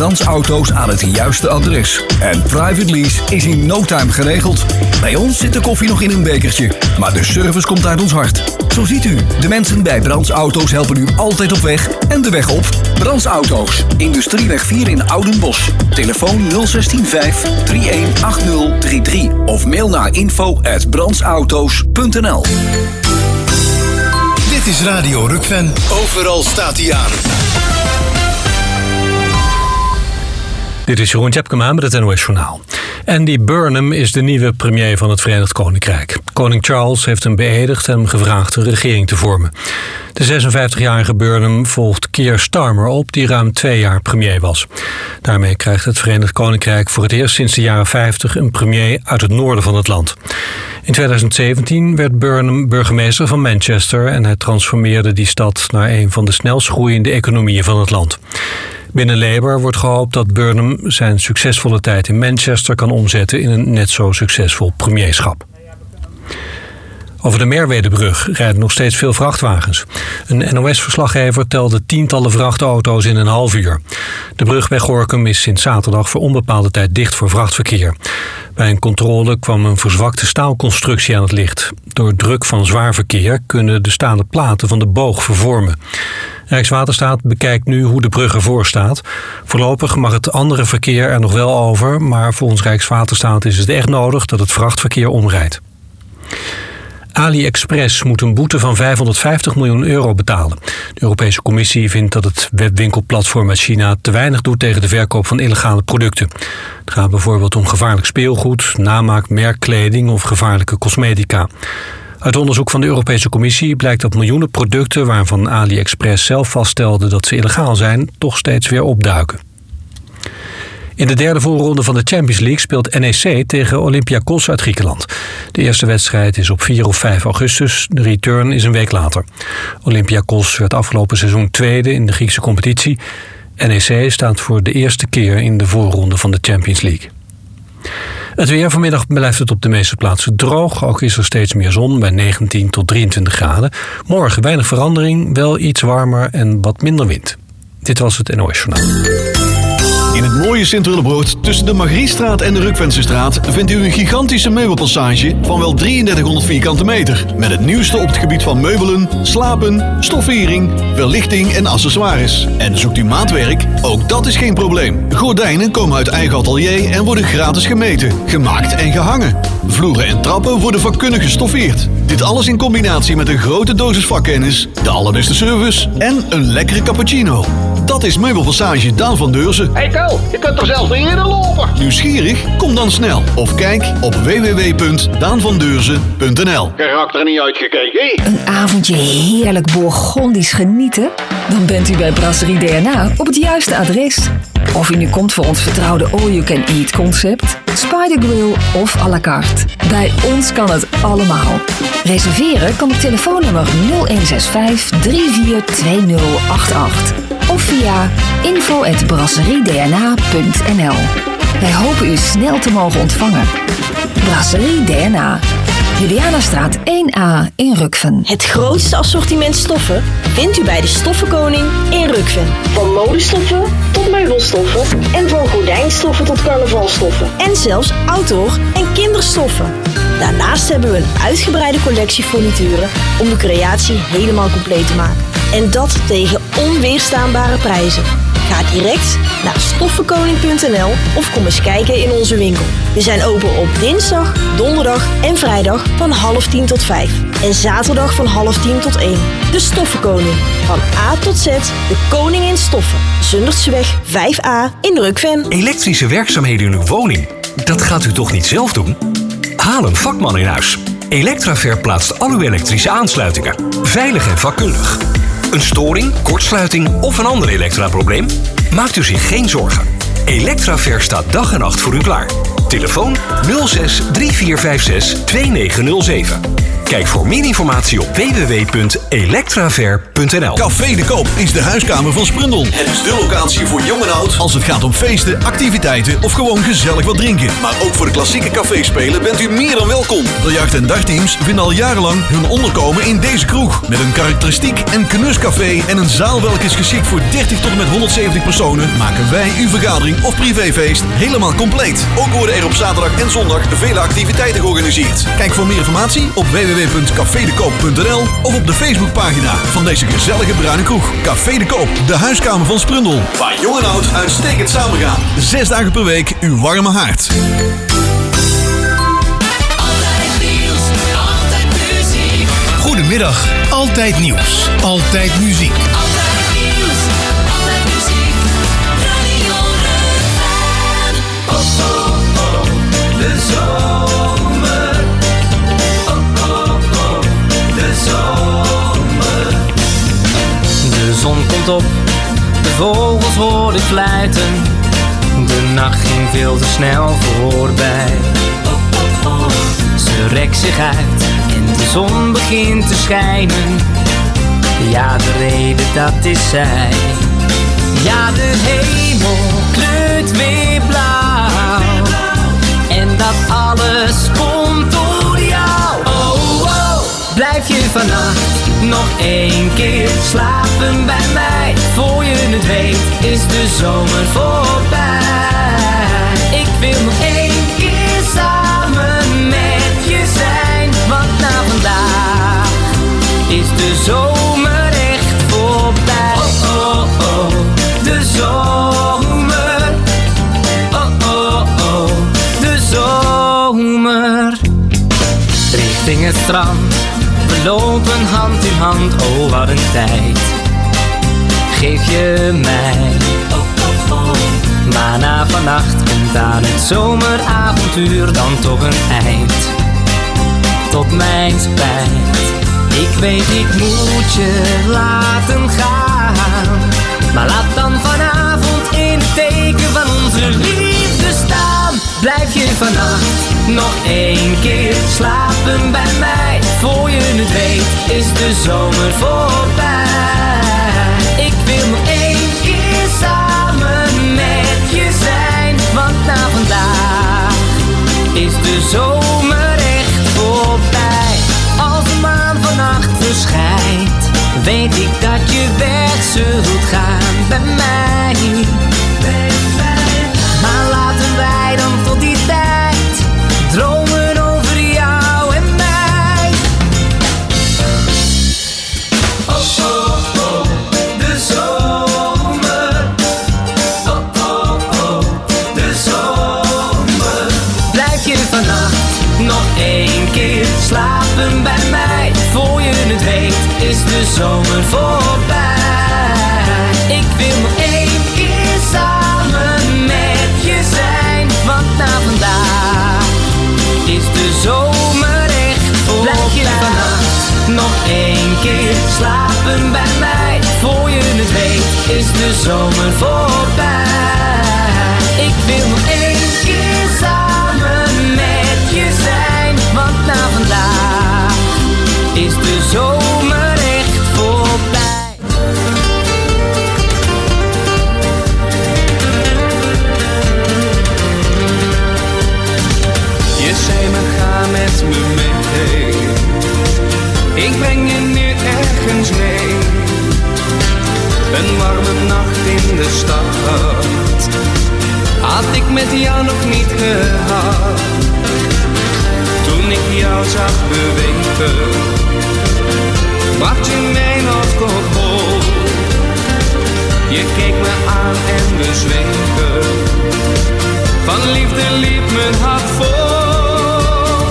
Brands Auto's aan het juiste adres. En private lease is in no time geregeld. Bij ons zit de koffie nog in een bekertje, maar de service komt uit ons hart. Zo ziet u, de mensen bij Brands Auto's helpen u altijd op weg en de weg op. Brands Auto's, Industrieweg 4 in Oudenbosch. Telefoon 016 318033 of mail naar info@brandsauto's.nl. Dit is Radio Rukven. Overal staat hij aan. Dit is Jeroen Tjepkema met het NOS Journaal. Andy Burnham is de nieuwe premier van het Verenigd Koninkrijk. Koning Charles heeft hem beëdigd en hem gevraagd een regering te vormen. De 56-jarige Burnham volgt Keir Starmer op, die ruim 2 jaar premier was. Daarmee krijgt het Verenigd Koninkrijk voor het eerst sinds de jaren 50 een premier uit het noorden van het land. In 2017 werd Burnham burgemeester van Manchester en hij transformeerde die stad naar een van de snelst groeiende economieën van het land. Binnen Labour wordt gehoopt dat Burnham zijn succesvolle tijd in Manchester kan omzetten in een net zo succesvol premierschap. Over de Merwedebrug rijden nog steeds veel vrachtwagens. Een NOS-verslaggever telde tientallen vrachtauto's in een half uur. De brug bij Gorinchem is sinds zaterdag voor onbepaalde tijd dicht voor vrachtverkeer. Bij een controle kwam een verzwakte staalconstructie aan het licht. Door druk van zwaar verkeer kunnen de stalen platen van de boog vervormen. Rijkswaterstaat bekijkt nu hoe de brug ervoor staat. Voorlopig mag het andere verkeer er nog wel over, maar volgens Rijkswaterstaat is het echt nodig dat het vrachtverkeer omrijdt. AliExpress moet een boete van €550 miljoen betalen. De Europese Commissie vindt dat het webwinkelplatform uit China te weinig doet tegen de verkoop van illegale producten. Het gaat bijvoorbeeld om gevaarlijk speelgoed, namaak, merkkleding of gevaarlijke cosmetica. Uit onderzoek van de Europese Commissie blijkt dat miljoenen producten waarvan AliExpress zelf vaststelde dat ze illegaal zijn, toch steeds weer opduiken. In de derde voorronde van de Champions League speelt NEC tegen Olympiakos uit Griekenland. De eerste wedstrijd is op 4 of 5 augustus. De return is een week later. Olympiakos werd afgelopen seizoen tweede in de Griekse competitie. NEC staat voor de eerste keer in de voorronde van de Champions League. Het weer. Vanmiddag blijft het op de meeste plaatsen droog. Ook is er steeds meer zon bij 19 tot 23 graden. Morgen weinig verandering, wel iets warmer en wat minder wind. Dit was het NOS Journaal. In het mooie Sint-Willebroord tussen de Margriestraat en de Rukvensenstraat vindt u een gigantische meubelpassage van wel 3300 vierkante meter. Met het nieuwste op het gebied van meubelen, slapen, stoffering, verlichting en accessoires. En zoekt u maatwerk? Ook dat is geen probleem. Gordijnen komen uit eigen atelier en worden gratis gemeten, gemaakt en gehangen. Vloeren en trappen worden vakkundig gestoffeerd. Dit alles in combinatie met een grote dosis vakkennis, de allerbeste service en een lekkere cappuccino. Dat is Meubelpassage Daan van Deurzen. Hey Ko, je kunt er zelfs niet in lopen. Nieuwsgierig? Kom dan snel. Of kijk op www.daanvandeurzen.nl. Karakter niet uitgekeken. Een avondje heerlijk Bourgondisch genieten? Dan bent u bij Brasserie DNA op het juiste adres. Of u nu komt voor ons vertrouwde all-you-can-eat concept, Spider Grill of à la carte. Bij ons kan het allemaal. Reserveren kan op telefoonnummer 0165 342088 of via info@brasseriedna.nl. Wij hopen u snel te mogen ontvangen. Brasserie DNA. Julianastraat 1A in Rukven. Het grootste assortiment stoffen vindt u bij de Stoffenkoning in Rukven. Van modestoffen tot meubelstoffen en van gordijnstoffen tot carnavalstoffen. En zelfs outdoor- en kinderstoffen. Daarnaast hebben we een uitgebreide collectie furnituren om de creatie helemaal compleet te maken. En dat tegen onweerstaanbare prijzen. Ga direct naar stoffenkoning.nl of kom eens kijken in onze winkel. We zijn open op dinsdag, donderdag en vrijdag van 9:30 tot 5. En zaterdag van 9:30 tot 1. De Stoffenkoning. Van A tot Z, de koning in stoffen. Zundertseweg 5A in Rukven. Elektrische werkzaamheden in uw woning? Dat gaat u toch niet zelf doen? Haal een vakman in huis. Elektraver plaatst al uw elektrische aansluitingen. Veilig en vakkundig. Een storing, kortsluiting of een ander elektraprobleem? Maakt u zich geen zorgen. Elektraver staat dag en nacht voor u klaar. Telefoon 06 3456 2907. Kijk voor meer informatie op www.electraver.nl. Café de Koop is de huiskamer van Sprundel. Het is de locatie voor jong en oud als het gaat om feesten, activiteiten of gewoon gezellig wat drinken. Maar ook voor de klassieke caféspelen bent u meer dan welkom. De jacht- en dagteams vinden al jarenlang hun onderkomen in deze kroeg. Met een karakteristiek en knuscafé en een zaal welke is geschikt voor 30 tot en met 170 personen, maken wij uw vergadering of privéfeest helemaal compleet. Ook worden er op zaterdag en zondag vele activiteiten georganiseerd. Kijk voor meer informatie op www.cafedekoop.nl of op de Facebookpagina van deze gezellige bruine kroeg. Café de Koop, de huiskamer van Sprundel. Waar jong en oud uitstekend samen gaan. 6 dagen per week uw warme haard. Goedemiddag, Altijd Nieuws, Altijd Muziek. De zomer, de zomer. De zon komt op, de vogels hoor ik fluiten. De nacht ging veel te snel voorbij. Ze rekt zich uit en de zon begint te schijnen. Ja, de reden dat is zij. Ja, de hemel kleurt weer blauw. En dat alles komt door jou. Oh, oh, blijf je vannacht nog 1 keer slapen bij mij. Voor je het weet is de zomer voorbij. Ik wil nog 1 keer samen met je zijn. Want na vandaag is de zomer echt voorbij. Oh, oh, oh, de zomer. Oh, oh, oh, de zomer. Richting het strand, we lopen hand in hand. Oh, wat een tijd geef je mij. Maar na vannacht komt aan het zomeravontuur dan toch een eind. Tot mijn spijt, ik weet ik moet je laten gaan. Maar laat dan vanavond in het teken van onze liefde staan. Blijf je vannacht nog 1 keer slapen bij mij. Voor je het weet is de zomer voorbij. Ik wil nog 1 keer samen met je zijn. Want na vandaag is de zomer echt voorbij. Als de maan vannacht verschijnt, weet ik dat je weg zult gaan bij mij. Maar laten wij dan tot die tijd dromen over jou en mij. Oh, oh, oh, de zomer. Oh, oh, oh, de zomer. Blijf je vannacht nog 1 keer slapen bij mij. Voor je het weet is de zomer voorbij. Ik wil nog 1 keer samen met je zijn. Want na vandaag is de zomer echt voorbij. Blijf je vannacht nog 1 keer slapen bij mij. Voor je het weet is de zomer voorbij. Ik wil nog 1 keer samen met je zijn. Want na vandaag is de zomer echt voorbij. Je zei me ga met me mee. Ik breng je nu ergens heen. Een warme nacht in de stad had ik met jou nog niet gehad. Toen ik jou zag bewegen, bracht je mij nog op hol. Je keek me aan en we zwegen. Van liefde liep mijn hart vol.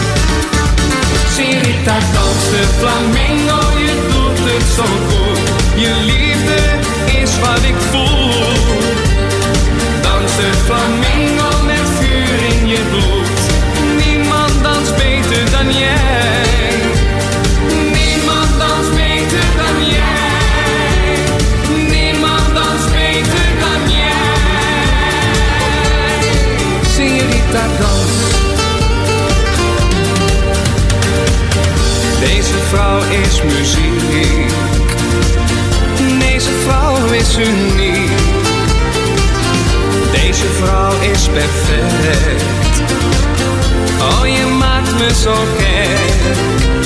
Sirita danst de flamingo, je doet het zo goed. Je liefde is wat ik voel. Dans de flamingo met vuur in je bloed. Niemand danst beter dan jij. Niemand danst beter dan jij. Niemand danst beter dan jij. Señorita dans. Deze vrouw is perfect. Oh, je maakt me zo gek.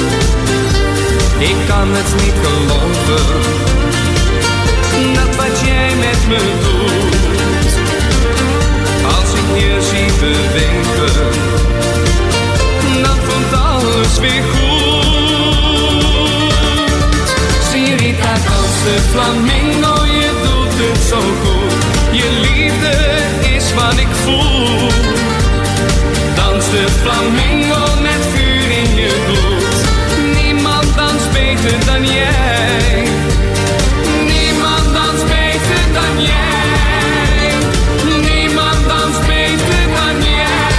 Ik kan het niet geloven, dat wat jij met me doet. Als ik je zie bewegen, dan voelt alles weer goed. Sirita, dans de flamingo, je doet het zo goed. Je liefde is wat ik voel. Dans de flamingo met vuur in je bloed. Niemand danst beter dan jij. Niemand danst beter dan jij. Niemand danst beter dan jij.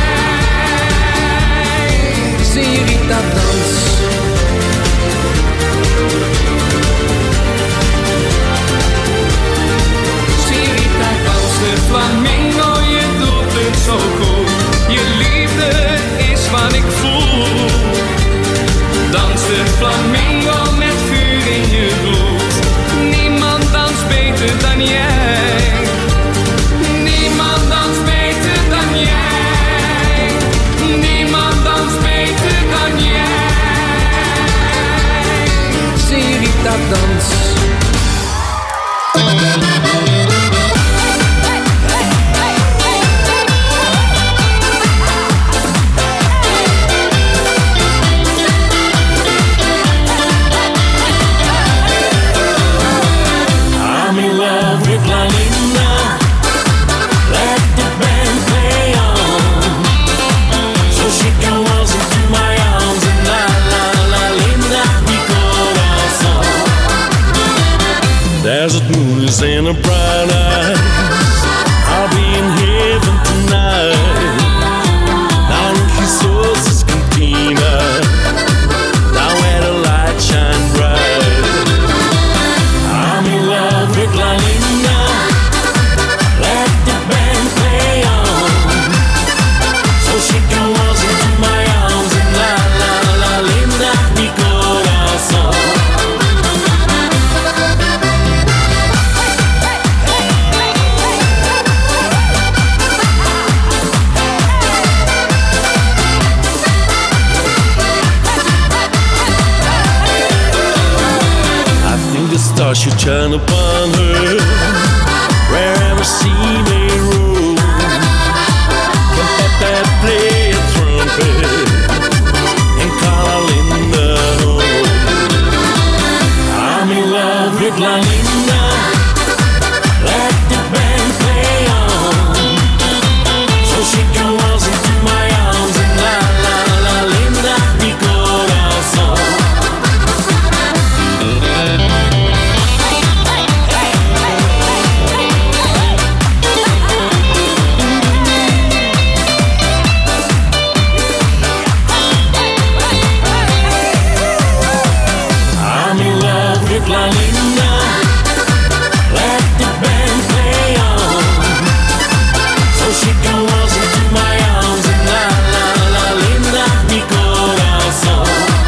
Sirita, dans. Sirita, dans de flamingo, je doet het zo goed. Je liefde is wat ik voel. Dans de flamingo met vuur in je bloed. Niemand danst beter dan jij. Niemand danst beter dan jij. Niemand danst beter dan jij. Sirita, dans. Desert moon is in a bright eyes. I'll be in heaven tonight. Down in Jesus' cantina, down where the light shine bright. I'm in love with La Linda. Let the band play on, so she can waltz into my arms and la la la Linda mi corazón. Stars should shine upon her wherever she may roam. Can Pepe play a trumpet and call her Linda home? I'm in love with La Linda. Let the band play on, so she can waltz into my arms and la la la Linda mi corazón. La Linda, let the band play on, so she can waltz into my arms and la la la Linda mi corazón.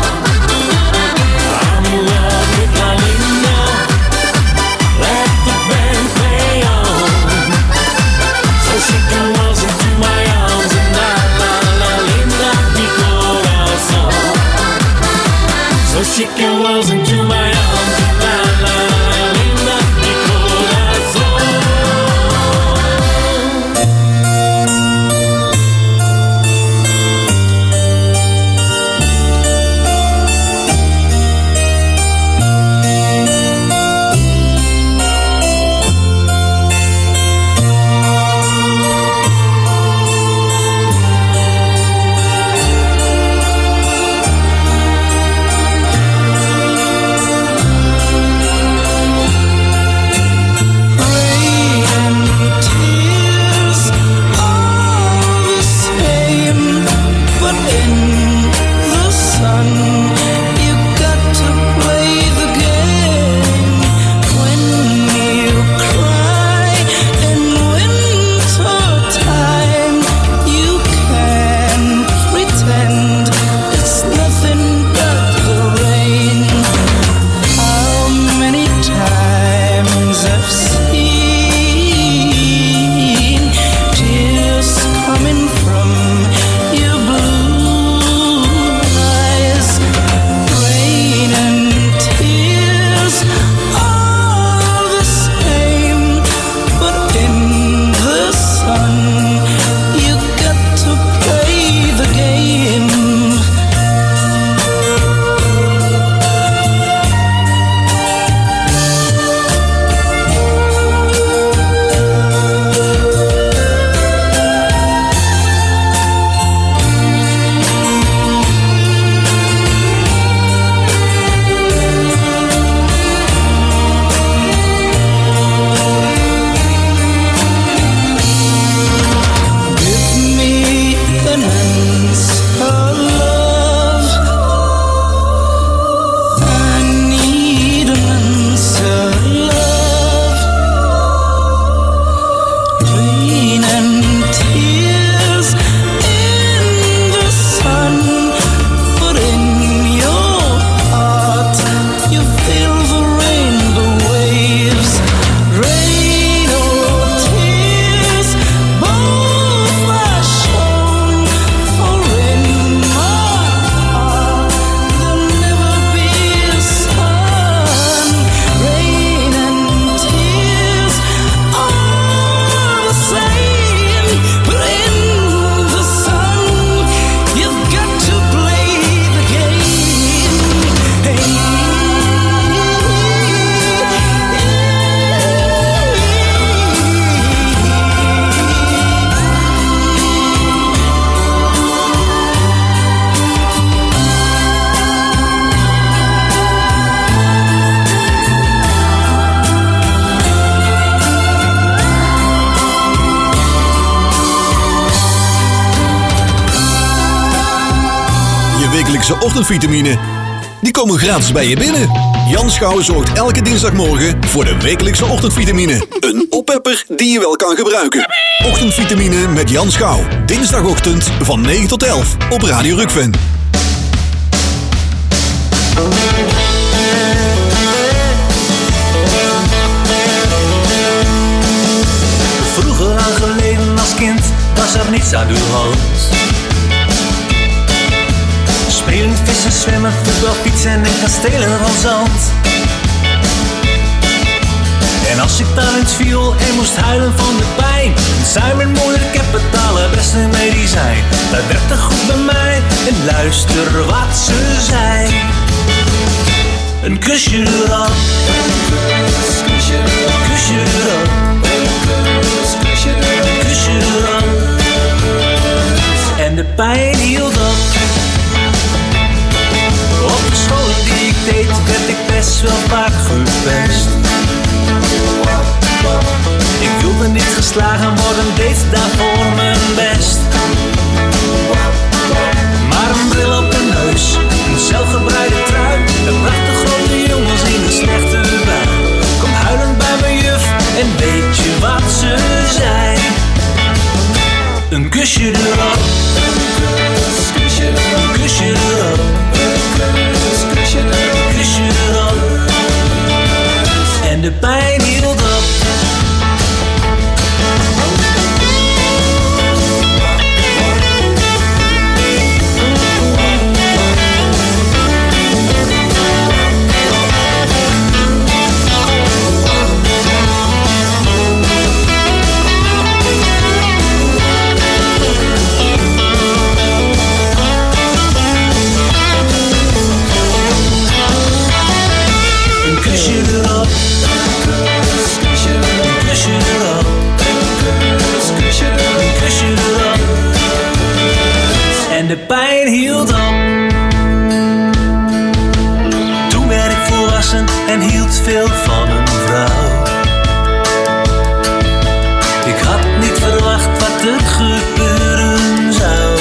I'm in love with La Linda. Let the band play on, so she can waltz into my arms and la la la Linda mi corazón. So she can waltz into my arms. wekelijkse ochtendvitamine. Die komen gratis bij je binnen. Jan Schouw zorgt elke dinsdagmorgen voor de wekelijkse ochtendvitamine. Een oppepper die je wel kan gebruiken. Ochtendvitamine met Jan Schouw. Dinsdagochtend van 9 tot 11 op Radio Rukven. Vroeger lang geleden als kind was er niets uit uw hoofd. Spelen, vissen, zwemmen, voetbal, fietsen en kastelen van zand. En als ik dan eens viel en moest huilen van de pijn, zei mijn moeder, ik heb het allerbeste medicijn. Dat werd er goed bij mij en luister wat ze zei. Een kusje erop, een kusje erop, een kusje erop, een kusje erop. En de pijn hield op. Op de scholen die ik deed, werd ik best wel vaak gepest. Ik wilde niet geslagen worden, deed daarvoor mijn best. Maar een bril op de neus, een zelfgebreide trui, dat bracht de grote jongens in een slechte bui. Kom huilend bij mijn juf en weet je wat ze zei? Een kusje erop, een kusje erop, een kusje erop, een kusje erop. En de pijn hield op. En de pijn hield op. Toen werd ik volwassen en hield veel van een vrouw. Ik had niet verwacht wat er gebeuren zou.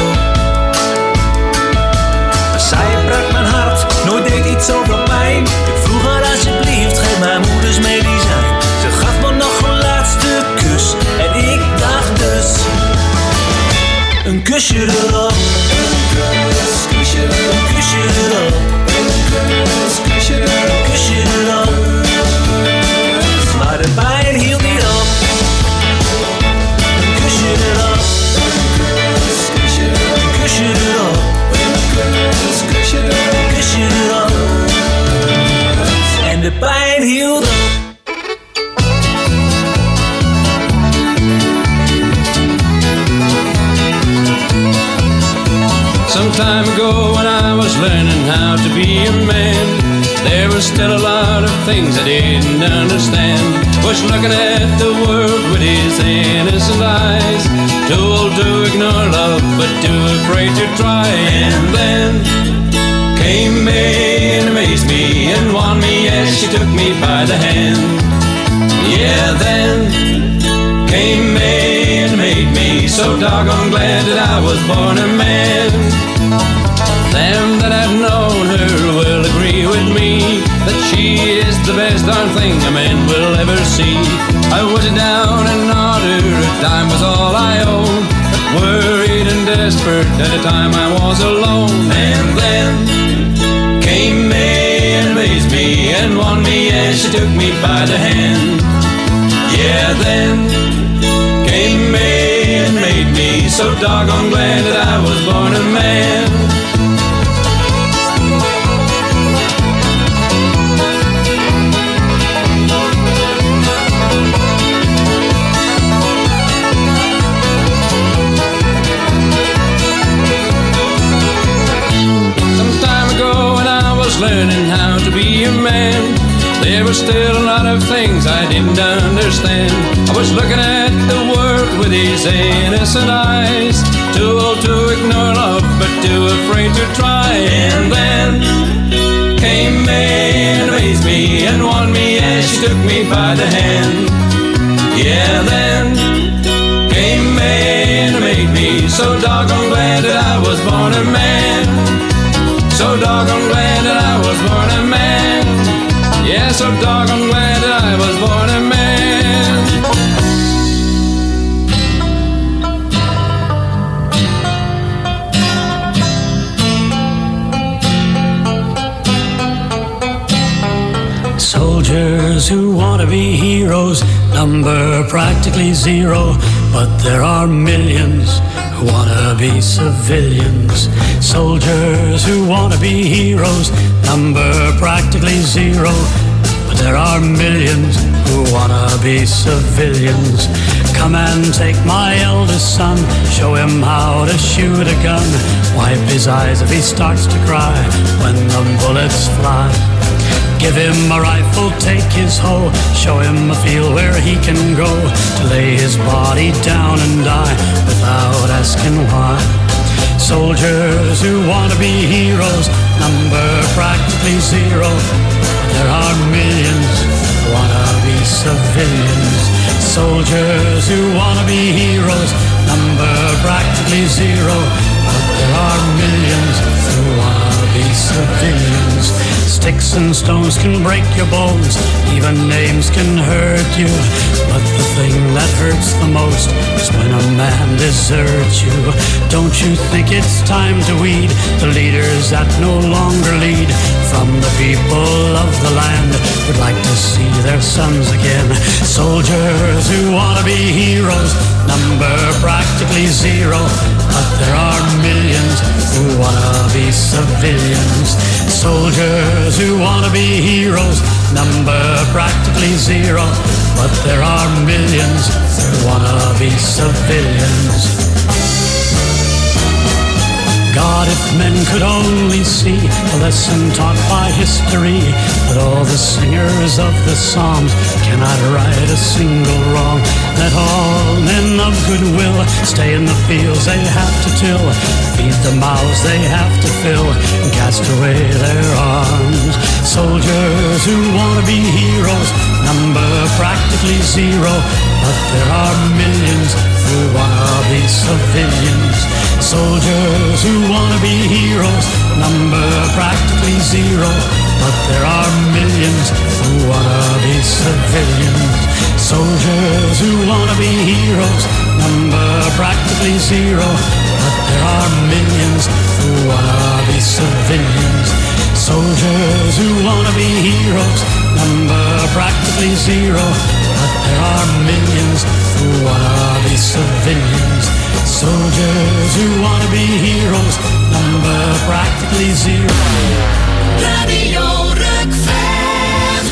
Maar zij brak mijn hart, nooit deed iets zoveel pijn. Ik vroeg haar alsjeblieft, geef mijn moeders medicijn. Ze gaf me nog een laatste kus en ik dacht dus, een kusje erop. Een kusje erop, een kusje erop, een kusje erop. Maar de pijn hield niet op. Een kusje erop, een kusje erop, een kusje erop. En de pijn hield op. Some time ago when I was learning how to be a man, there was still a lot of things I didn't understand. Was looking at the world with his innocent eyes, too old to ignore love but too afraid to try. And then came May and amazed me and won me as she took me by the hand. Yeah, then came May and made me so doggone glad that I was born a man. Them that have known her will agree with me that she is the best darn thing a man will ever see. I was down and outer, time was all I owned, but worried and desperate at the time I was alone. And then came May and amazed me and won me as she took me by the hand. Yeah, then came May and made me so doggone glad that I was born a man. Some time ago when I was learning how to be a man, there were still a lot of things I didn't understand. I was looking at the world with these innocent eyes, too old to ignore love, but too afraid to try. And then came May and amazed me and won me as she took me by the hand. Yeah, then came May and made me so doggone glad that I was born a man. doggone glad that I was born a man. Yeah, so doggone glad that I was born a man. Soldiers who want to be heroes number practically zero, but there are millions who want to be civilians. Soldiers who want to be heroes number practically zero, but there are millions who want to be civilians. Come and take my eldest son, show him how to shoot a gun. Wipe his eyes if he starts to cry when the bullets fly. Give him a rifle, take his hoe, show him a field where he can go to lay his body down and die without asking why. Soldiers who want to be heroes number practically zero, but there are millions who want to be civilians. Soldiers who want to be heroes number practically zero, but there are millions who want to be civilians. Sticks and stones can break your bones, even names can hurt you, but the thing that hurts the most is when a man deserts you. Don't you think it's time to weed the leaders that no longer lead? From the people of the land would like to see their sons again. Soldiers who want to be heroes number practically zero, but there are millions who want to be civilians. Soldiers who want to be heroes number practically zero, but there are millions who want to be civilians. God, if men could only see the lesson taught by history, that all the singers of the Psalms cannot right a single wrong, that all men of goodwill stay in the fields they have to till, feed the mouths they have to fill, and cast away their arms. Soldiers who want to be heroes number practically zero, but there are millions who want to be civilians. Soldiers who want to be heroes number practically zero, but there are millions who want to be civilians. Soldiers who want to be heroes number practically zero, but there are millions who want to be civilians. Soldiers who want to be heroes number practically zero, but there are millions who want to be civilians. Soldiers who want to be heroes number practically zero. Radio Rukven.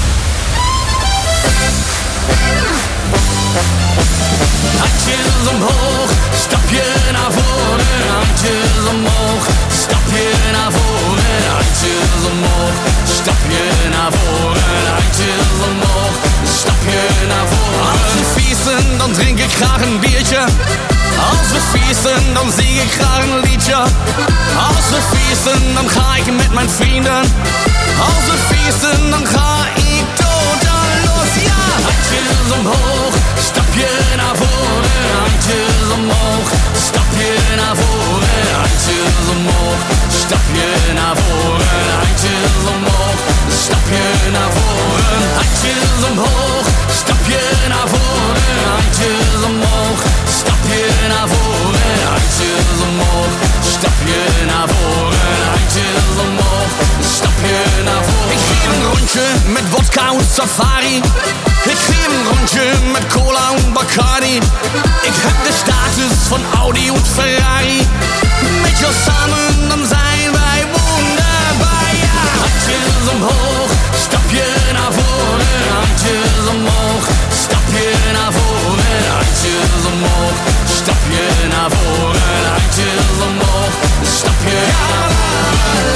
Handjes omhoog, stapje naar voren. Handjes omhoog, stapje naar voren. Handjes omhoog, stapje naar voren. Handjes omhoog, stapje naar voren. Als we feesten, dan drink ik graag een biertje. Als we feesten, dan zing ik graag een liedje. Als we feesten, dan ga ik met mijn vrienden. Als we feesten, dan ga ik totaal los, ja. Handjes omhoog, stapje naar voren. Handjes omhoog, stapje naar voren. Handjes omhoog, stapje naar voren. Handjes omhoog, stapje naar voren. Handjes omhoog, stapje naar voren. Handjes omhoog, stapje naar voren. Handjes omhoog, stapje naar voren. Handjes omhoog, stapje naar voren. Ik geef een rondje met vodka en safari. Ik geef een rondje met cola en Bacardi. Ik heb de status van Audi en Ferrari. Met jou samen, dan zijn wij wonderbaar, ja. Handjes omhoog, stapje naar voren. Handjes omhoog, stapje naar voren. Handjes omhoog, stapje naar voren. Handjes omhoog, stapje naar voren.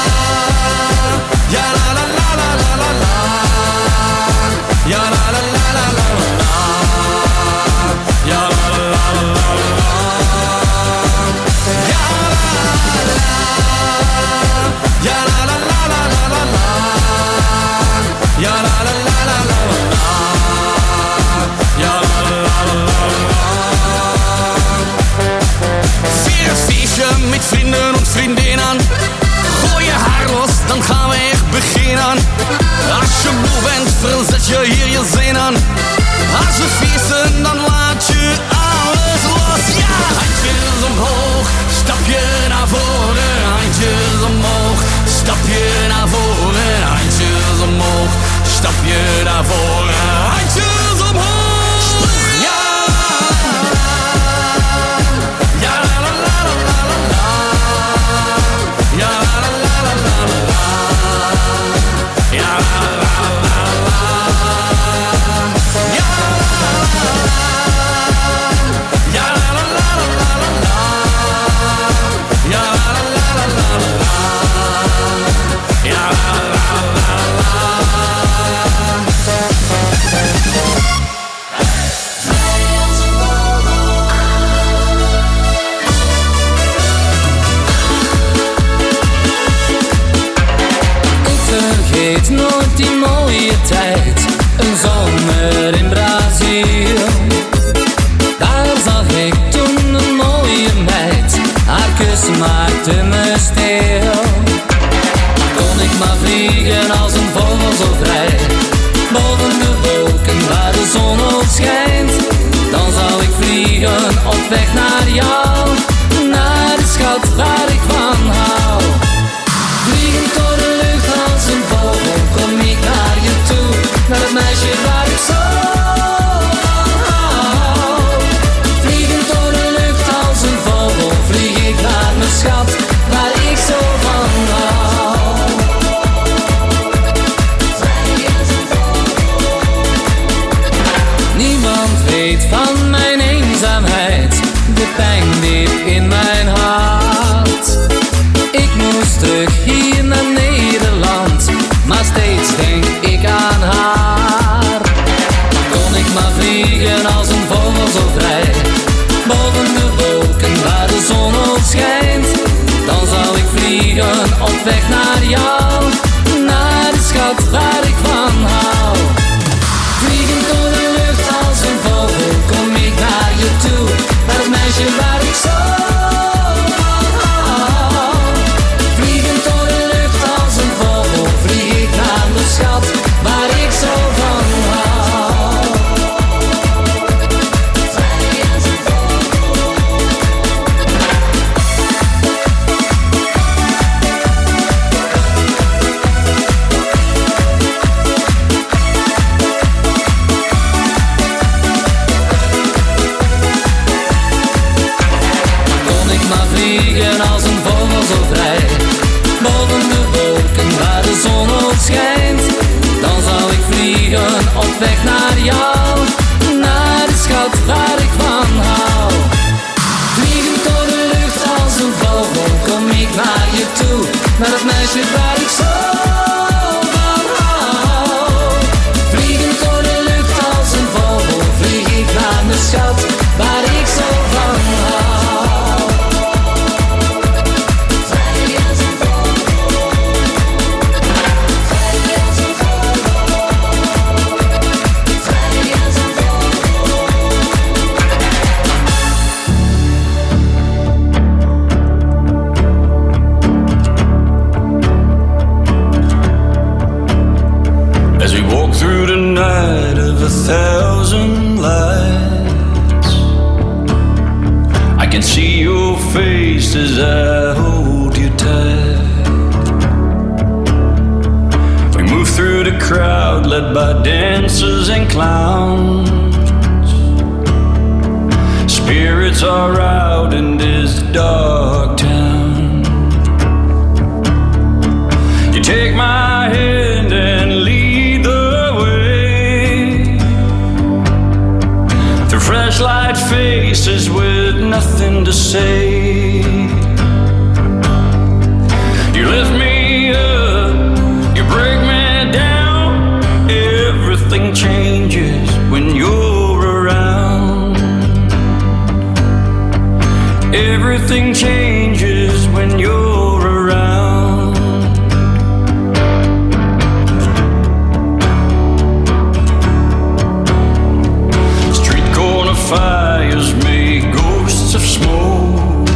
Ja la la la la la la la. Ja la la la la la la. Ja la la la la la. maakte me stil. Kon ik maar vliegen als een vogel zo vrij, boven de wolken waar de zon op schijnt. Dan zou ik vliegen op weg naar jou, naar de schat waar ik van hou. Vliegend door de lucht als een vogel kom ik naar je toe, naar het meisje waar ik zo van hou. Vliegend door de lucht als een vogel vlieg ik naar mijn schat waar ik zo van hou. Niemand weet van mijn eenzaamheid, de pijn diep in mijn hart. Ik moest terug hier naar Nederland, maar steeds denk ik aan haar. Kon ik maar vliegen als een vogel zo vrij, boven de wolken waar de zon op schijnt. Dan zou ik vliegen op weg naar jou, naar de schat waar ik van hou. Vliegend door de lucht als een vogel kom ik naar je toe, naar het meisje waar ik zo van hou. Vliegend door de lucht als een vogel vlieg ik naar mijn schat waar ik zo van hou. Kon ik maar vliegen als een vogel zo vrij, boven de wolken waar de zon op schijnt. Dan zou ik vliegen op weg naar jou, naar de schat waar ik van hou. Vliegend door de lucht als een vogel kom ik naar je toe, naar het meisje waar ik zo van hou. Vliegend door de lucht als een vogel vlieg ik naar mijn schat waar ik zo van hou. As we walk through the night of 1,000 lights, I can see your face as I hold you tight. We move through the crowd led by dancers and clowns. Spirits are out in this dark town. You take my hand and lead the way through fresh light faces with nothing to say. You lift me up, you break me down. Everything changes when you're around. Everything changes when you're around. Street corner fires make ghosts of smoke.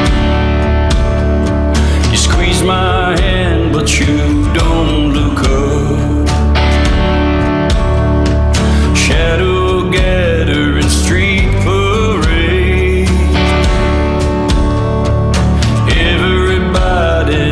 You squeeze my hand but you don't look up. Shadow gathering street parade. Everybody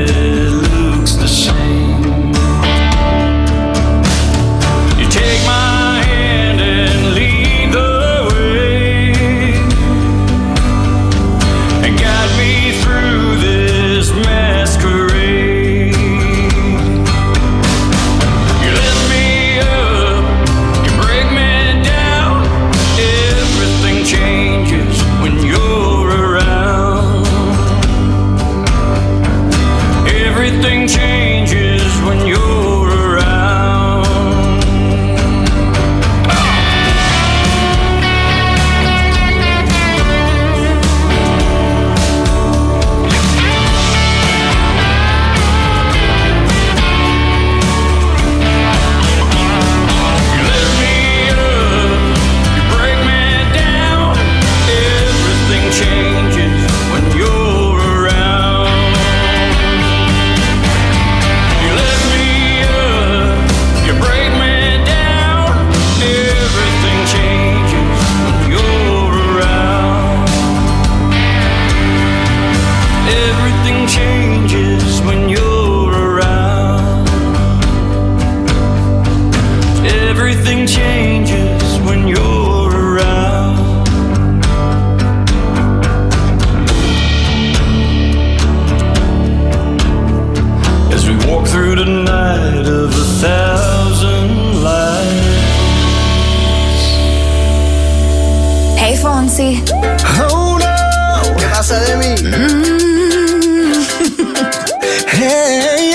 Hey,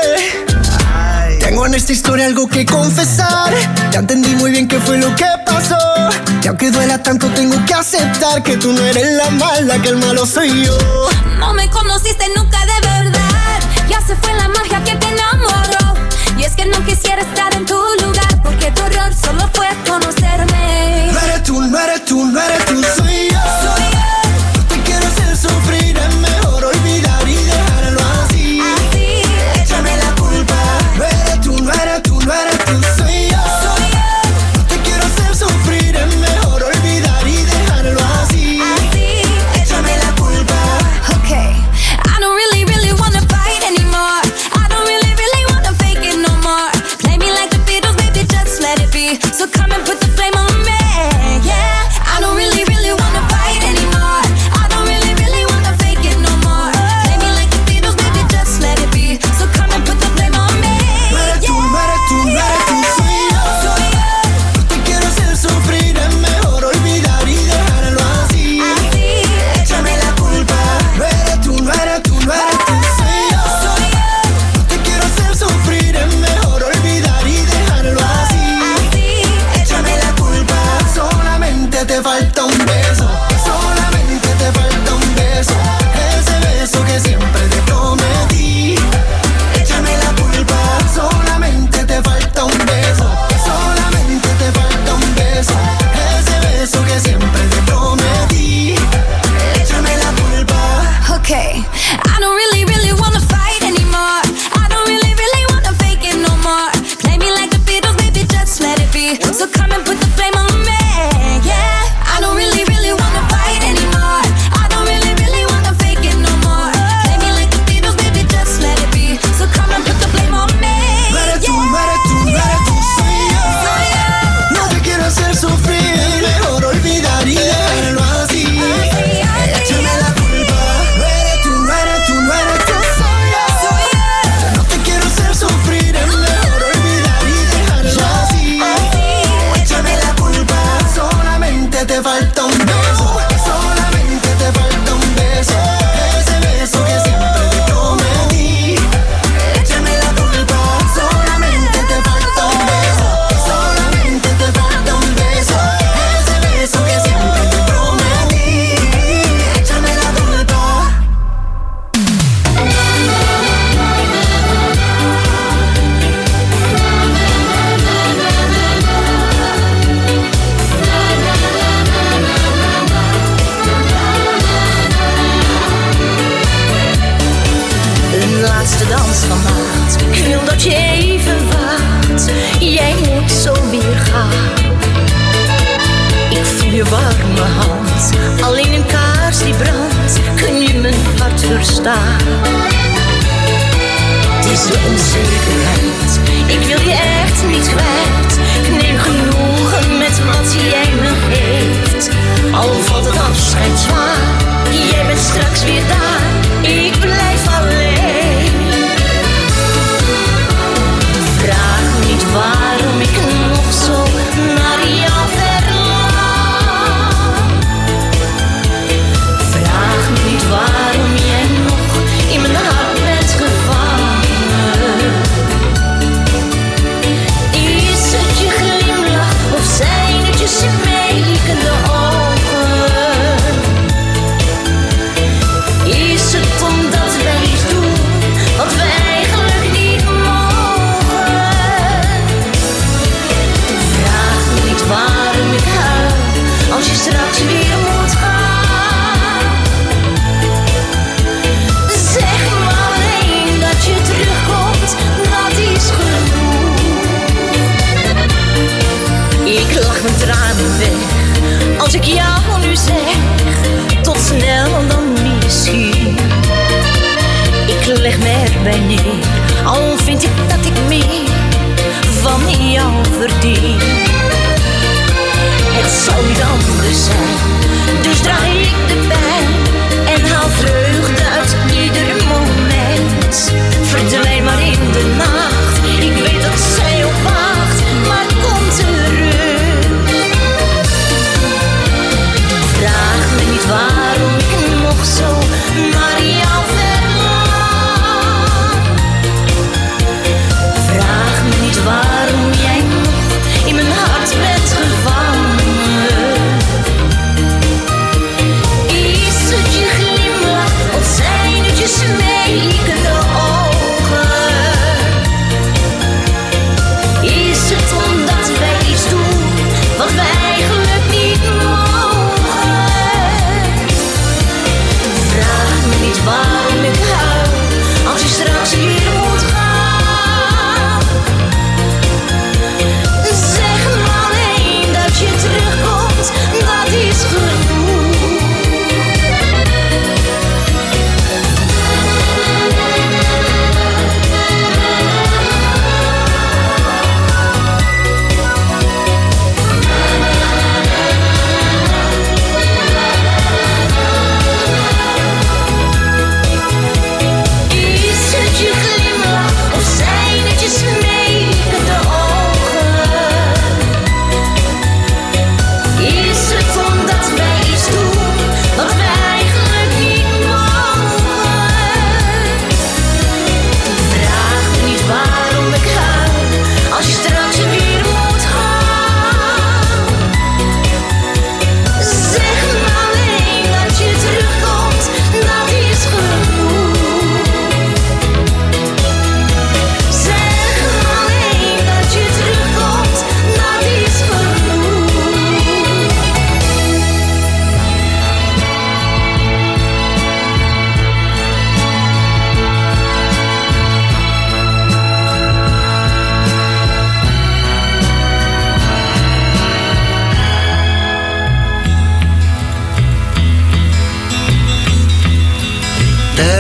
yeah. Tengo en esta historia algo que confesar. Ya entendí muy bien qué fue lo que pasó. Y aunque duela tanto tengo que aceptar que tú no eres la mala, que el malo soy yo. No me conociste nunca de verdad. Ya se fue la magia que te enamoró. Y es que no quisiera estar en tu lugar, porque tu error solo fue conocerme. No eres tú, no eres tú, no eres tú, soy yo. No te quiero hacer sufrir, es mejor olvidar y dejarlo así. Échame la culpa. No eres tú, no eres tú, no eres tú, soy yo. No te quiero hacer sufrir, es mejor olvidar y dejarlo así. Échame la culpa. Okay, I don't really, really wanna fight anymore. I don't really, really wanna fake it no more. Play me like the Beatles, baby, just let it be. So come and put the flame on me, yeah. I don't really, really wanna fight anymore. I don't really, really wanna fake it no more. Play me like the Beatles, baby, just let it be. So come and put the flame on me, no eres tú, no eres tú, no eres tú, soy yo. No te quiero hacer sufrir, es mejor olvidar y dejarlo así. Échame la culpa. No eres tú, no eres tú, no eres tú, soy yo. No te quiero hacer sufrir, es mejor olvidar y dejarlo así. Échame la culpa. Solamente te falta un beso. Solamente te falta un beso. Ese beso que siempre te prometí. Échame la culpa. Solamente te falta un beso. Solamente te falta un beso. Ese beso que siempre te prometí. Échame la culpa. okay. I don't really, really wanna fight anymore. I don't really, really wanna fake it no more. Play me like the Beatles, baby, just let it be. So come and put the flame on me, yeah. I don't really, really wanna fight anymore. I don't really, really wanna fake it no more. Play me like the Beatles, baby, just let it be. So come and put the flame on me, no eres tú, no eres tú, no eres tú, soy yo. No te quiero hacer sufrir, mejor olvidar y dejarlo así. Échame la culpa. No eres tú, no eres tú, no eres tú, soy yo. No te quiero hacer sufrir, es mejor olvidar y dejarlo así. Échame la culpa. Solamente te falta un beso. Solamente te falta un beso. Ese beso que siempre te prometí. Échame la culpa. Solamente te falta un beso. Solamente te falta un beso. Ese beso que siempre te prometí. Échame la culpa. Een laatste dans van maat. Ik wil dat je even wacht. Jij moet zo weer gaan. Ik voel je warme hand. Alleen een kaars die brandt. Kun je mijn hart verstaan? Het is de onzekerheid. Ik wil je echt niet kwijt. Ik neem genoegen met wat jij me geeft. Al valt het afscheid zwaar. Jij bent straks weer daar. Ik blijf alleen. Vraag niet waarom ik nog zo naar jou verlang. Vraag niet waarom jij nog in mijn hart bent gevangen. Is het je glimlach of zijn het je smekende ogen? Is het omdat wij iets doen wat we eigenlijk niet mogen? Vraag niet waarom ik huil als je straks weer moet gaan. Zeg maar alleen dat je terugkomt, dat is genoeg. Ik lach mijn tranen weg als ik jou nu zeg. Tot snel dan misschien. Ik leg me erbij neer, al vind ik dat ik meer van jou verdien. Het zal niet anders zijn, dus draag ik de pijn en haal vreugde uit ieder moment. Verdwijn maar in de nacht, ik weet dat zij op wacht, maar kom terug. Vraag me niet waarom ik nog zo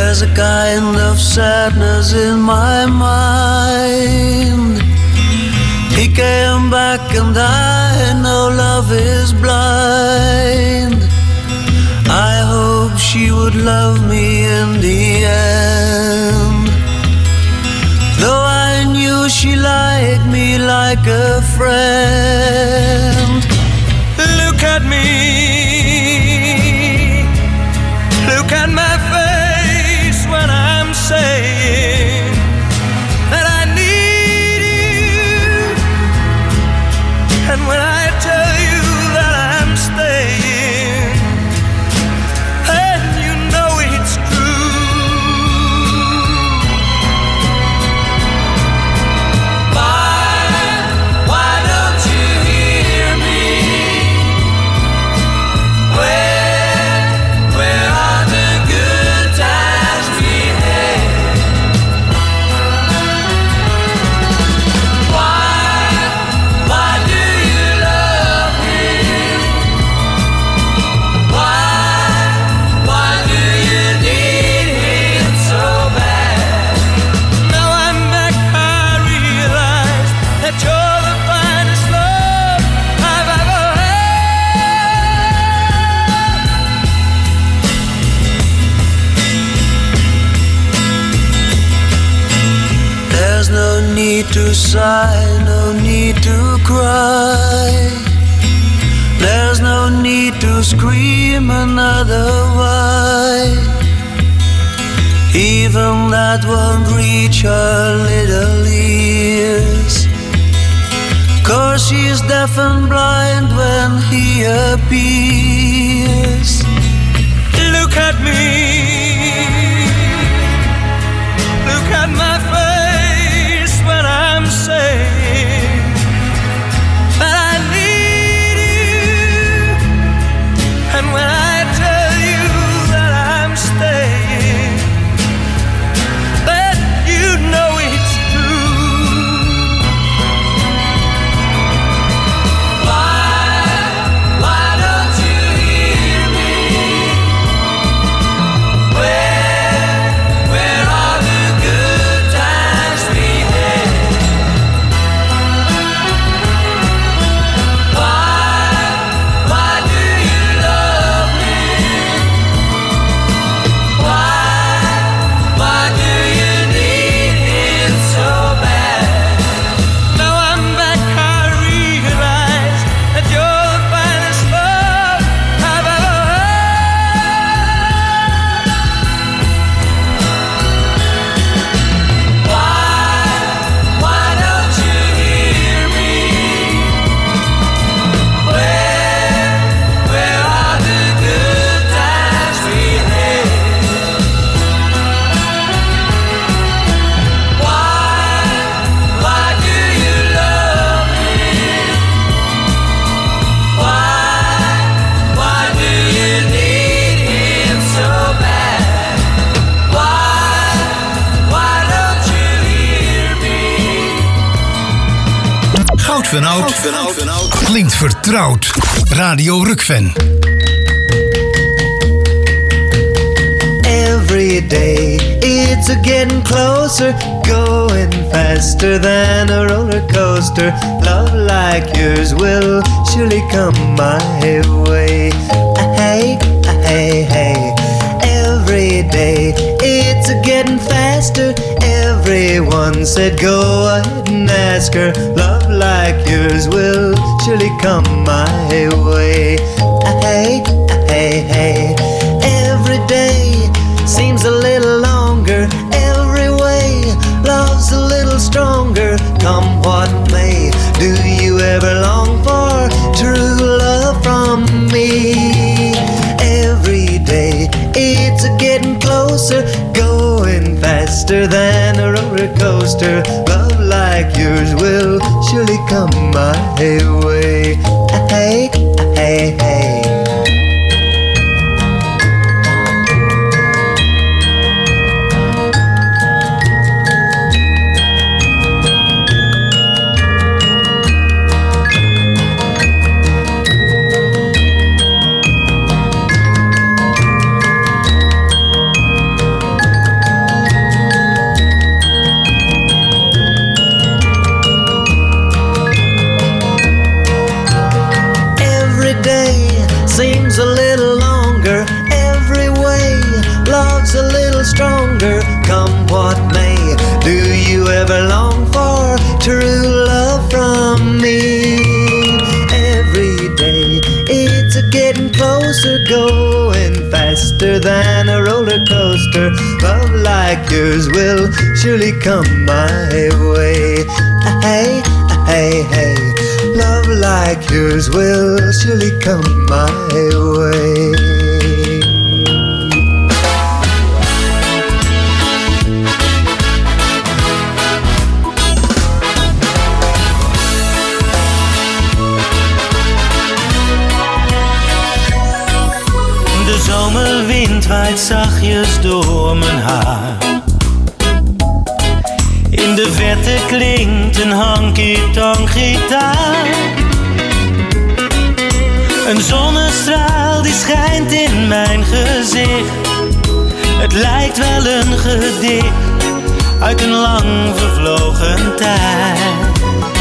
There's a kind of sadness in my mind. He came back and I know love is blind. I hope she would love me in the end. Though I knew she liked me like a friend. Look at me, look at my face when I'm saying that I need you. And when I tell you that I'm staying, and you know it's true. Why don't you hear me? Where are the good times we had? Why do you love me? Why do you need him so bad? Now I'm back, I realize that you're the finest love I've ever had. There's no need to sigh, no need to cry. There's no need to scream another why. Even that won't reach her little ears. 'Cause she's deaf and blind when he appears. Look at me, look at my face when I'm saying that I need you. And when I tell you that I'm staying, then you know it's true. Why don't you hear me? Where are the good times we had? Why do you love me? Why do you need him so bad? Now I'm back, I realize that you're the finest love I've ever had. Why don't you hear me? Where are the good times we had? Why do you love me? Why do you need him so bad? Why don't you hear me? Goud van Oud klinkt vertrouwd. Radio Rukven. Every day it's a getting closer, going faster than a roller coaster. Love like yours will surely come my way. Hey, hey, hey. Every day it's a getting faster. Everyone said go ahead and ask her. Love like yours will surely come my way. Hey, hey, hey. Every day seems a little longer. Every way love's a little stronger. Come what may, do you ever long for true love from me? Every day it's a getting closer, going faster than a roller coaster. Love like yours will surely come my way. Hey, hey, hey. getting closer, going faster than a roller coaster. Love like yours will surely come my way. Hey, hey, hey. Love like yours will surely come my way. De zomerwind waait zachtjes door mijn haar. In de verte klinkt een honky-tonk gitaar. Een zonnestraal die schijnt in mijn gezicht. Het lijkt wel een gedicht uit een lang vervlogen tijd.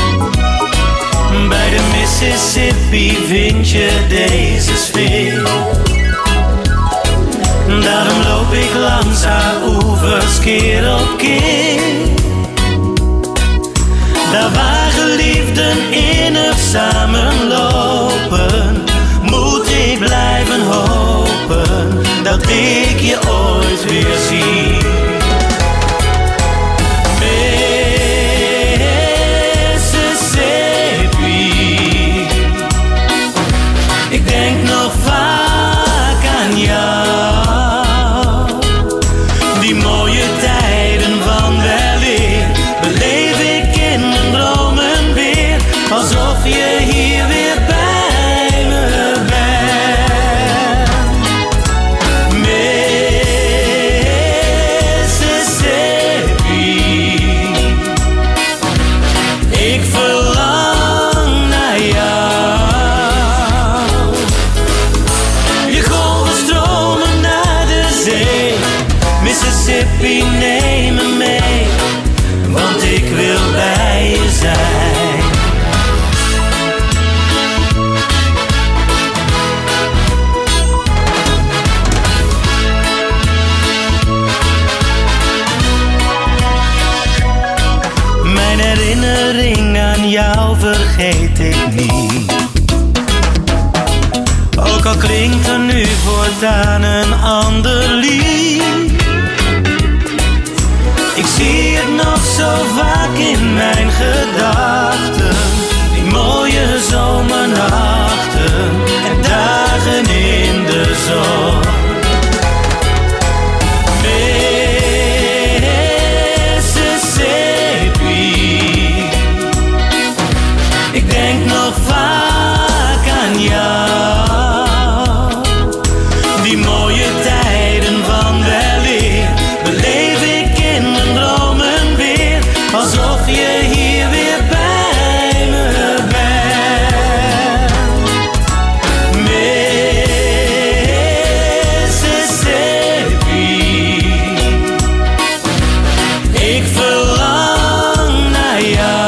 Bij de Mississippi vind je deze sfeer. Daarom loop ik langs haar oevers keer op keer. Daar waar geliefden innig samenlopen, moet ik blijven hopen dat ik je ooit weer zie. Mississippi, ik denk nog vaak aan jou. Die mooie tijden van weleer beleef ik in mijn dromen weer, alsof je hier weer bij me bent. Mississippi, ik verlang naar jou. Je golven stromen naar de zee. Mississippi, neem me mee, want ik wil bij je zijn. Mijn herinnering aan jou vergeet ik niet. Ook al klinkt er nu voortaan een ander lied. Ik zie het nog zo vaak in mijn gedachten. Die mooie zomernachten en dagen in de zon. Mississippi, ik denk nog vaak aan jou. Die mooie tijden van weleer beleef ik in mijn dromen weer, alsof je hier weer bij me bent. Mississippi, ik verlang naar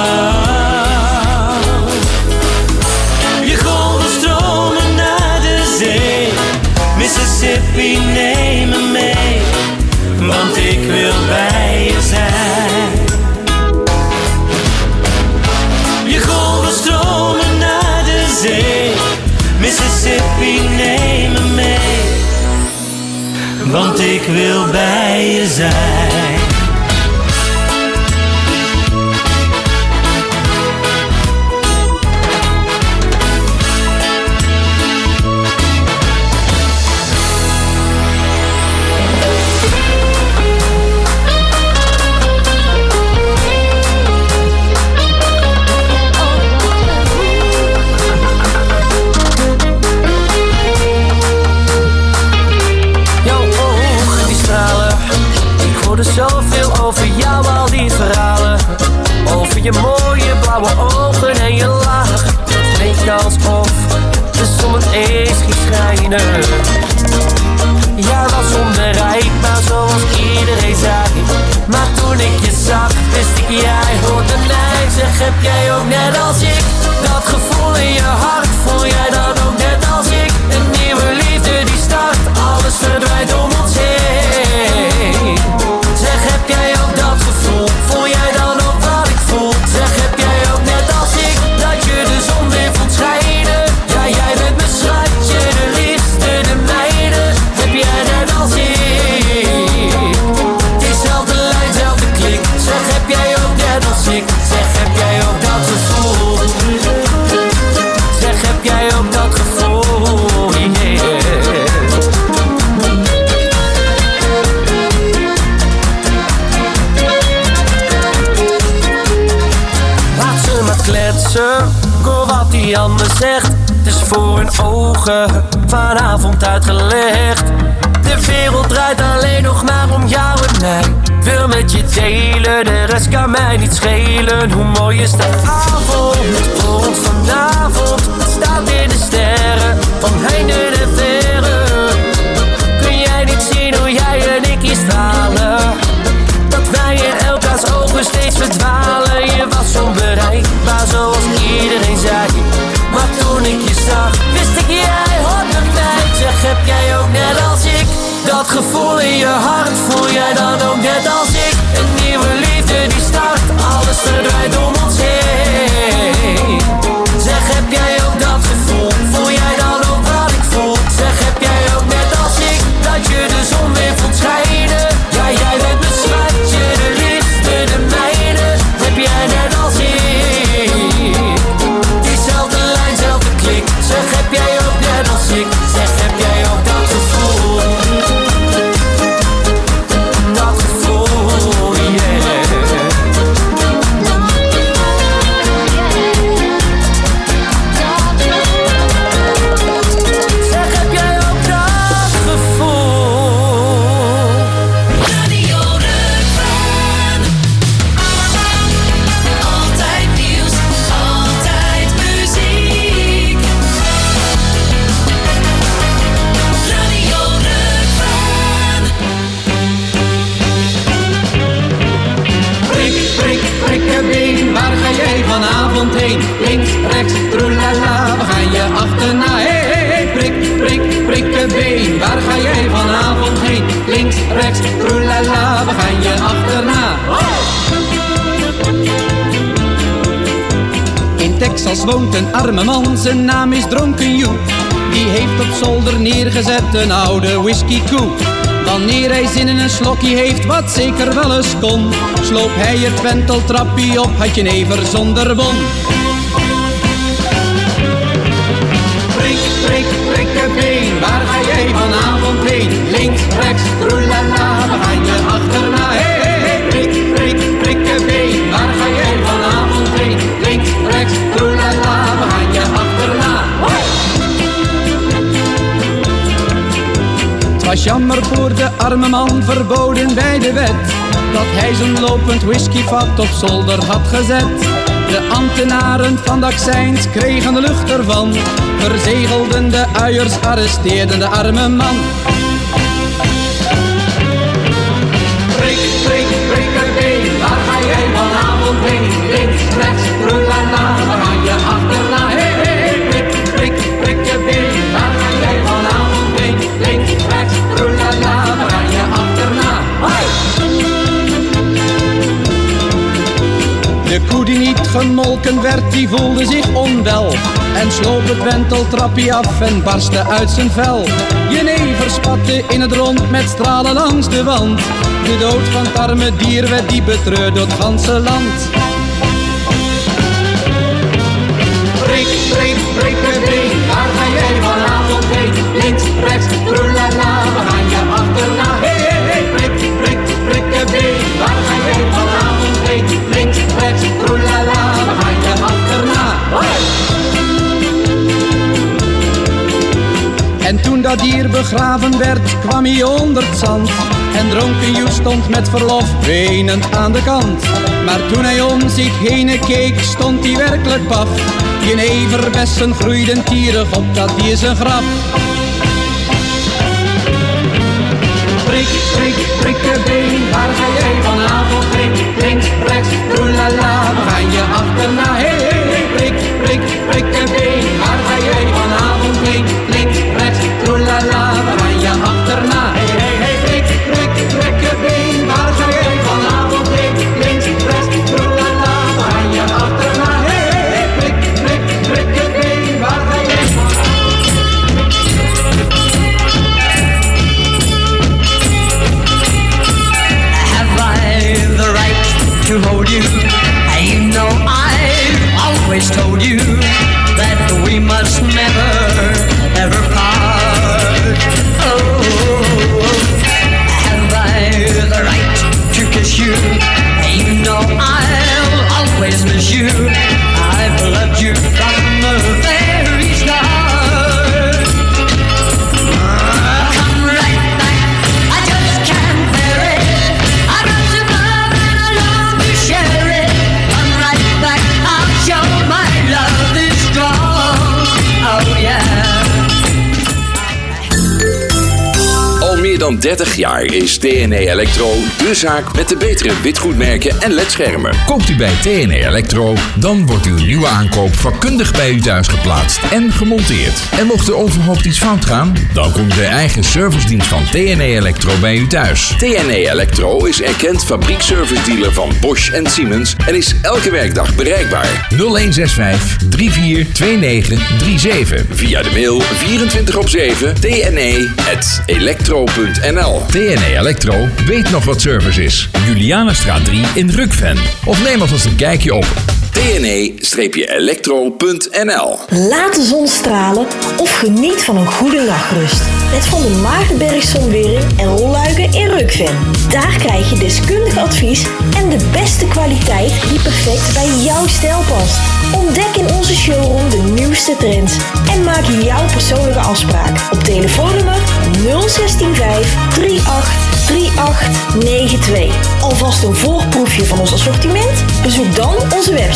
jou. Je golven stromen naar de zee. Mississippi, neem me mee, want ik wil bij je zijn. Je golven stromen naar de zee. Mississippi, neem me mee, want ik wil bij je zijn. Zoveel over jou, al die verhalen. Over je mooie blauwe ogen en je lach. Het leek alsof de zon het eens ging schijnen. Jij was onbereikbaar zoals iedereen zei. Maar toen ik je zag, wist ik jij hoorde mij. Zeg, heb jij ook net als ik dat gevoel in je hart? Voel jij dat ook net als ik? Een nieuwe liefde die start, alles verdwijnt om ons heen. Zeg, heb jij ook dat gevoel? Voel jij dan ook wat ik voel? Zeg, heb jij ook net als ik dat je de zon weer voelt schijnen? Ja, jij bent mijn schatje, die ander zegt. Het is voor hun ogen vanavond uitgelegd. De wereld draait alleen nog maar om jou en mij. Wil met je delen, de rest kan mij niet schelen. Hoe mooi is de avond voor ons vanavond. Het staat in de sterren van heinde en verre. Kun jij niet zien hoe jij en ik hier stralen? Dat wij in elkaars ogen steeds verdwalen. Je was onbereikbaar zoals iedereen zei. Maar toen ik je zag, wist ik jij hoort bij mij. Zeg, heb jij ook net als ik dat gevoel in je hart? Voel jij dan ook net als ik een nieuwe liefde die start? Alles verdwijnt om ons heen. Zeg, heb jij ook dat gevoel? Voel jij dan ook wat ik voel? Zeg, heb jij ook net als ik dat je de zon weer voelt schijnen? Ja, jij bent mijn schatje, de liefste, de mijne. Heb jij net als ik diezelfde lijn, zelfde klik? Zeg, heb jij ook net als ik? Zeg, heb jij ook dat gevoel? Dat gevoel, yeah. Zeg, heb jij ook dat gevoel? Radio Rukven. Altijd nieuws, altijd muziek. Radio Rukven. Prik, prik, prikkebeen, waar ga jij vanavond heen? Links, rechts, troelala, we gaan je achterna. Hey, hey, hey, prik, prik, prikkebeen, waar ga jij vanavond heen? Links, rechts, troelala, we gaan je achterna. In Texas woont een arme man, zijn naam is Dronken Joe. Die heeft op zolder neergezet een oude whiskykoe. Wanneer hij zin in een slokje heeft, wat zeker wel eens kon, sloop hij het wenteltrappie op, had je never zonder bon. Prik, prik, prikkebeen, waar ga jij vanavond heen? Links, rechts, troelala, we gaan je achterna. Hey, hey, hey, prik, prik, prikkebeen, waar ga jij vanavond heen? Links, rechts, troelala, we gaan je achterna. Het was jammer voor de arme man, verboden bij de wet, dat hij zijn lopend whiskyvat op zolder had gezet. De ambtenaren van de accijns kregen de lucht ervan, verzegelden de uiers, arresteerden de arme man. Prik, prik, prikkebeen, waar ga jij vanavond heen? Links, rechts, troelala, we gaan je achterna. Hey, hey, hey, prik, prik, prikkebeen, waar ga jij vanavond heen? Links, rechts, troelala, we gaan je achterna. Hey! De koe die niet gemolken werd, die voelde zich onwel en sloop het wenteltrappie af en barstte uit zijn vel. Jenever spatte in het rond met stralen langs de wand. De dood van het arme dier werd die betreurd door het ganse land. Prik, prik, prikkebeen, waar ga jij vanavond heen? Links, rechts, troelala, we gaan je achterna. Hey, hey, hey, prik, prik, prikkebeen, waar ga jij vanavond heen? Links, rechts, troelala, we gaan je achterna. Hey! En toen dat dier begraven werd, kwam hij onder het zand. En Dronken Joe stond met verlof wenend aan de kant. Maar toen hij om zich heen keek, stond hij werkelijk paf. Jeneverbessen groeiden tierig op dat dier zijn graf. Prik, prik, prikkebeen, waar ga jij vanavond heen? Links, rechts, troelala, we gaan je achterna. Hey, hey, hey, prik, prik, prikkebeen, waar ga jij vanavond heen? Links, rechts, troelala, we gaan je achterna. Hey, hey, hey, prik, prik, prikkebeen, waar ga jij vanavond heen? Links, rechts, troelala, we gaan je achterna. Hey, hey, hey, prik, prik, prikkebeen, waar ga jij vanavond heen? dan 30 jaar is TNE Electro de zaak met de betere witgoedmerken en ledschermen. Koopt u bij TNE Electro, dan wordt uw nieuwe aankoop vakkundig bij u thuis geplaatst en gemonteerd. En mocht er onverhoopt iets fout gaan, dan komt de eigen servicedienst van TNE Electro bij u thuis. TNE Electro is erkend fabriekservice dealer van Bosch en Siemens en is elke werkdag bereikbaar. 0165 342937. Via de mail 24/7 tne@electro.nl. TNE Electro weet nog wat service is. Julianastraat 3 in Rukven. Of neem alvast een kijkje op tne-electro.nl. Laat de zon stralen of geniet van een goede nachtrust. Met Van der Maartenberg Zonwering en Rolluiken in Rukven. Daar krijg je deskundig advies en de beste kwaliteit die perfect bij jouw stijl past. Ontdek in onze showroom de nieuwste trends en maak jouw persoonlijke afspraak op telefoonnummer 0165 383892. Alvast een voorproefje van ons assortiment? Bezoek dan onze website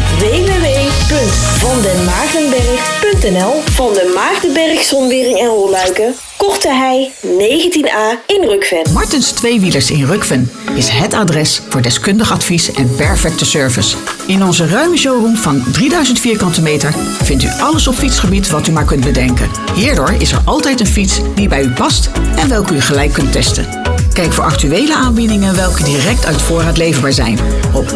www.vandenmaartenberg.nl. Van den Maartenberg Zonwering en Rolluiken, Korte Hei 19A in Rukven. Martens Tweewielers in Rukven is het adres voor deskundig advies en perfecte service. In onze ruime showroom van 3000 vierkante meter vindt u alles op fietsgebied wat u maar kunt bedenken. Hierdoor is er altijd een fiets die bij u past en welke u gelijk kunt testen. Kijk voor actuele aanbiedingen welke direct uit voorraad leverbaar zijn op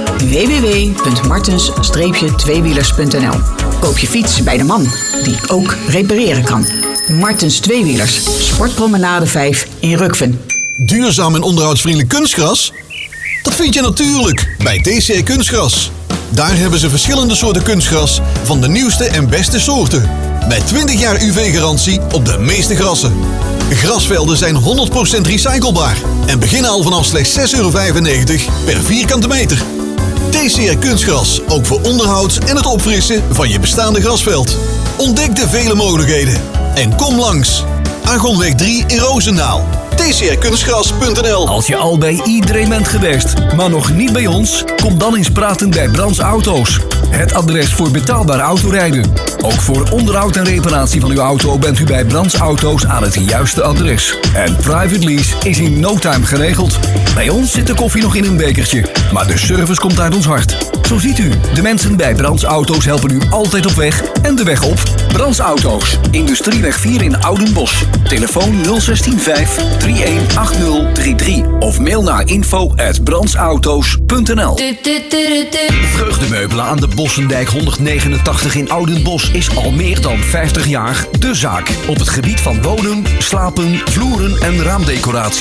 www.martens-tweewielers.nl. Koop je fiets bij de man die ook repareren kan. Martens Tweewielers, Sportpromenade 5 in Rukven. Duurzaam en onderhoudsvriendelijk kunstgras? Dat vind je natuurlijk bij TCR Kunstgras. Daar hebben ze verschillende soorten kunstgras van de nieuwste en beste soorten. Met 20 jaar UV-garantie op de meeste grassen. Grasvelden zijn 100% recyclebaar en beginnen al vanaf slechts €6,95 per vierkante meter. TCR Kunstgras, ook voor onderhoud en het opfrissen van je bestaande grasveld. Ontdek de vele mogelijkheden en kom langs. Argonweg 3 in Roosendaal. tcrkunstgras.nl. Als je al bij iedereen bent geweest, maar nog niet bij ons, kom dan eens praten bij Brands Auto's. Het adres voor betaalbaar autorijden. Ook voor onderhoud en reparatie van uw auto bent u bij Brands Auto's aan het juiste adres. En private lease is in no time geregeld. Bij ons zit de koffie nog in een bekertje, maar de service komt uit ons hart. Zo ziet u, de mensen bij Brands Auto's helpen u altijd op weg en de weg op. Brands Auto's, Industrieweg 4 in Oudenbosch. Telefoon 0165 318033 of mail naar info@brandsauto's.nl. Vreugdemeubelen aan de Bossendijk 189 in Oudenbosch is al meer dan 50 jaar de zaak. Op het gebied van wonen, slapen, vloeren en raamdecoratie.